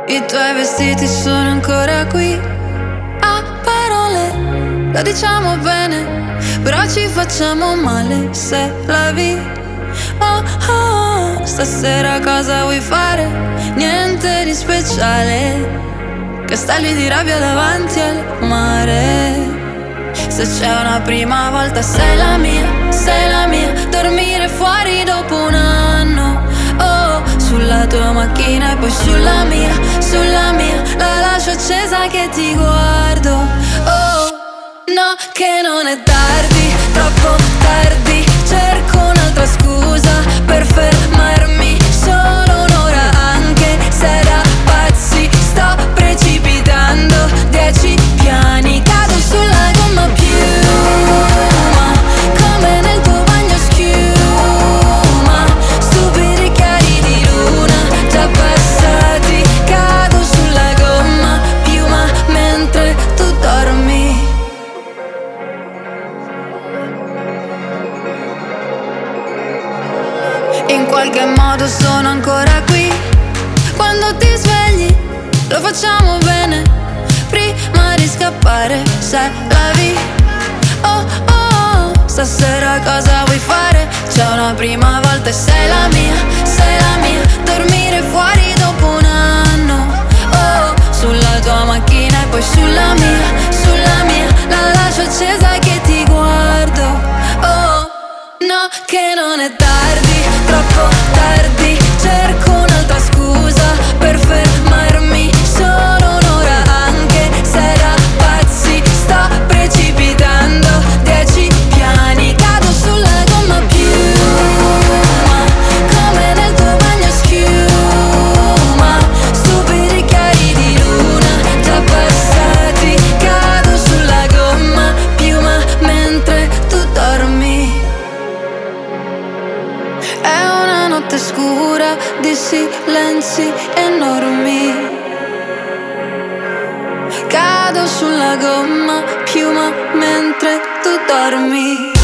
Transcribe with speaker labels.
Speaker 1: I tuoi vestiti sono ancora qui. A parole lo diciamo bene, però ci facciamo male se la vi. Oh oh, stasera cosa vuoi fare? Niente di speciale, castelli di rabbia davanti al mare. Se c'è una prima volta sei la mia, sei la mia. Dormire fuori dopo un anno, oh, sulla tua macchina e poi sulla mia, sulla mia. La lascio accesa che ti guardo, oh, no, che non è tardi, troppo tardi. Cerco un'altra scusa per fermarmi solo un'ora, anche se è da pazzi. Sto precipitando 10 piani, cado sulla gomma piuma, come nel tuo bagno schiuma. Stupidi chiari di luna già passati, cado sulla gomma piuma mentre tu dormi. In qualche modo sono ancora qui. Quando ti svegli lo facciamo bene, prima di scappare se la vi. Oh oh, stasera cosa vuoi fare? C'è una prima volta e sei la mia, sei la mia. Dormire fuori dopo un anno, oh, sulla tua macchina e poi sulla mia, sulla mia. La lascio accesa che ti guardo, oh, no, che non è tardi, troppo tardi. Cerco un'altra scusa per fermarmi solo un'ora, anche se è da pazzi. Sto precipitando 10 piani, cado sulla gomma piuma, come nel tuo bagno schiuma. Stupidi chiari di luna già passati, cado sulla gomma piuma mentre tu dormi. È una notte scura di silenzi enormi, cado sulla gomma piuma mentre tu dormi.